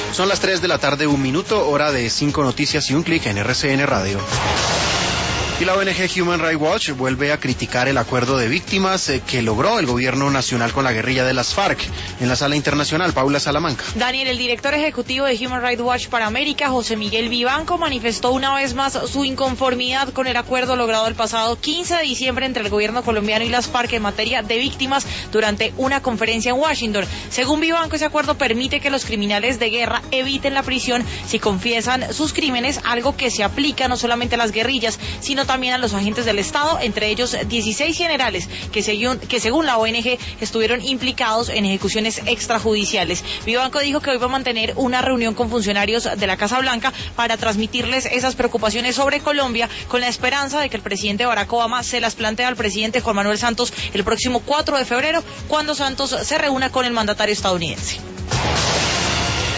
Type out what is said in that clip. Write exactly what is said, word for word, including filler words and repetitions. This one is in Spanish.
Son las tres de la tarde, un minuto, hora de cinco noticias y un clic en R C N Radio. Y la O N G Human Rights Watch vuelve a criticar el acuerdo de víctimas eh, que logró el gobierno nacional con la guerrilla de las FARC. En la sala internacional, Paula Salamanca. Daniel, el director ejecutivo de Human Rights Watch para América, José Miguel Vivanco, manifestó una vez más su inconformidad con el acuerdo logrado el pasado quince de diciembre entre el gobierno colombiano y las FARC en materia de víctimas durante una conferencia en Washington. Según Vivanco, ese acuerdo permite que los criminales de guerra eviten la prisión si confiesan sus crímenes, algo que se aplica no solamente a las guerrillas, sino también a los agentes del Estado, entre ellos dieciséis generales que según, que según la O N G estuvieron implicados en ejecuciones extrajudiciales. Vivanco dijo que hoy va a mantener una reunión con funcionarios de la Casa Blanca para transmitirles esas preocupaciones sobre Colombia, con la esperanza de que el presidente Barack Obama se las plantee al presidente Juan Manuel Santos el próximo cuatro de febrero, cuando Santos se reúna con el mandatario estadounidense.